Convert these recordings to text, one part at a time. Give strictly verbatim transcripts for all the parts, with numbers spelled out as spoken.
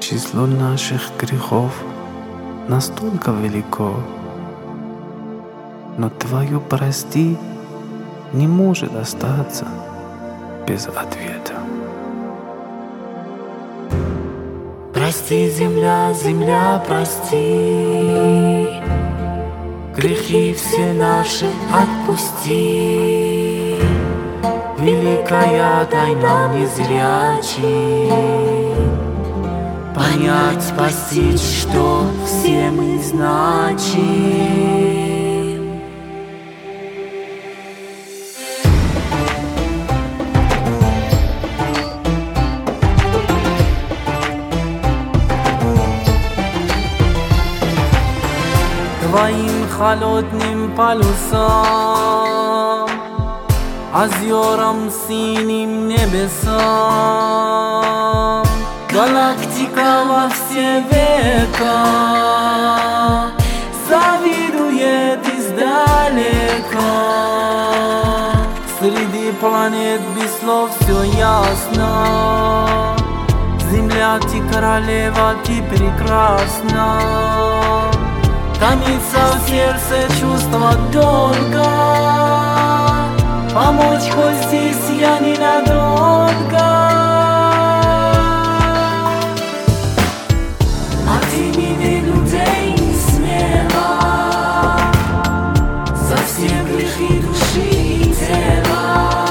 Число наших грехов настолько велико, но Твое «прости» не может остаться без ответа. Прости, земля, земля, прости, грехи все наши отпусти. Великая, дай нам незрячий понять, постичь, что все мы значим. Твоим холодным полюсам, озерам синим небесам, галактика во все века завидует издалека. Среди планет без слов все ясно. Земля, ты королева, ты прекрасна. Томится в сердце чувство долга. Помочь хоть здесь я ненадолго. Отними людей не смело за все грехи души и тела.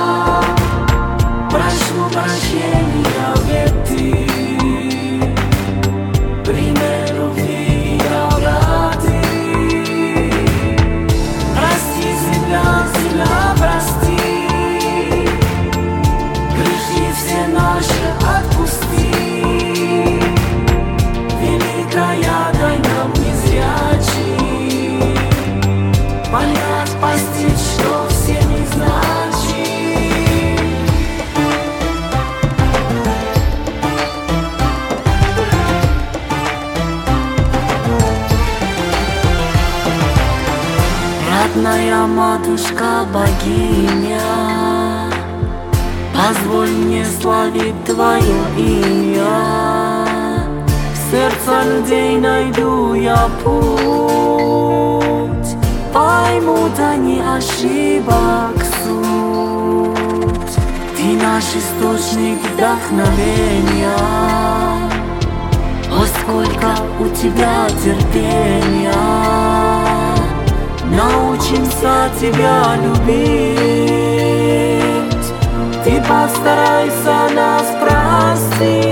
Прошу прощения, ведь ты пример любви и доброты. Прости, земля, земля, прости, грехи все наши отпусти. Великая, дай нам незрячий понять, постичь, что все мы значим. Родная матушка богиня, позволь мне славить Твое имя. В сердце людей найду я путь, поймут они ошибок суть. Ты наш источник вдохновения, о, сколько у Тебя терпения. Научимся Тебя любить, Ты постарайся нас простить.